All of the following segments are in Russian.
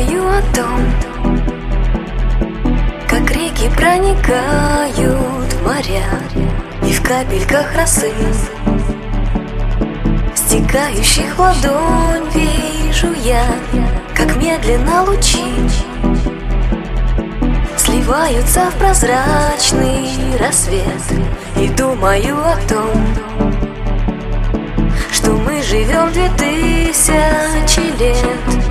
думаю о том, как реки проникают в моря, и в капельках росы, стекающих в ладонь, вижу я, как медленно лучи сливаются в прозрачный рассвет. И думаю о том, что мы живем 2000 лет.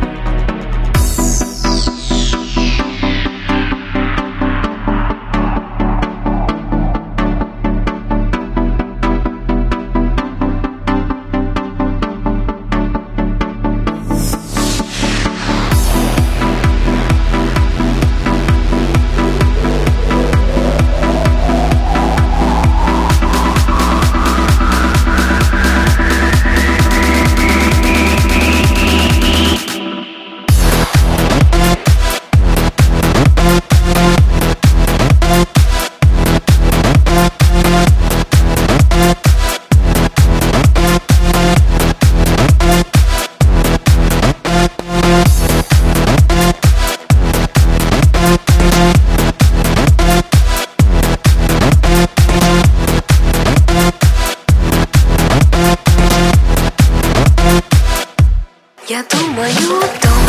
Я думаю о том.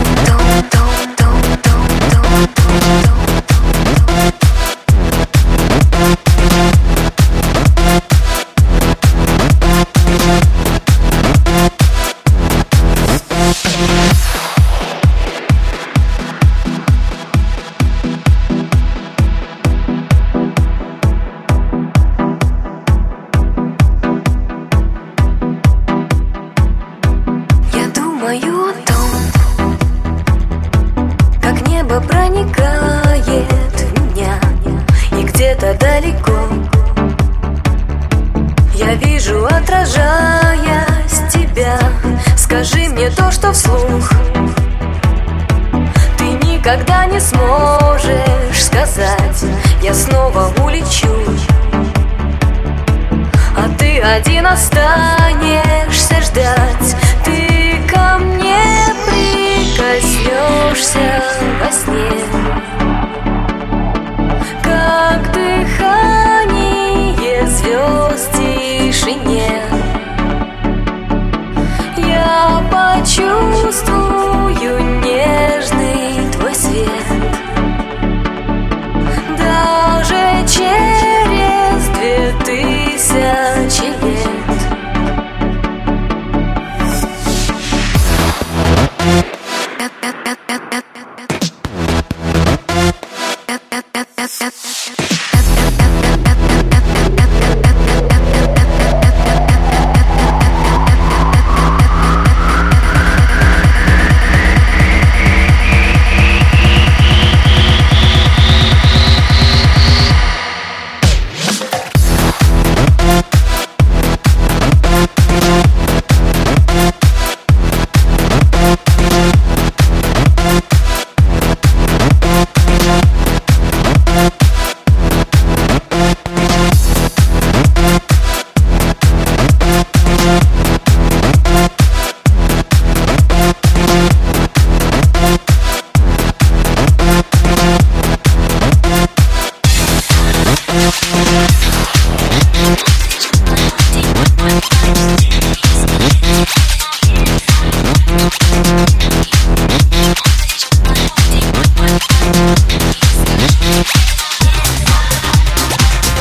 Думаю о том, как небо проникает в меня, и где-то далеко я вижу, отражаясь тебя. Скажи мне то, что вслух ты никогда не сможешь сказать. Я снова улечу, а ты один останешься ждать. Ты ко мне прикоснешься во сне, как дыхание звезд в тишине. Я почувствую нежный твой свет, даже через 2000 лет.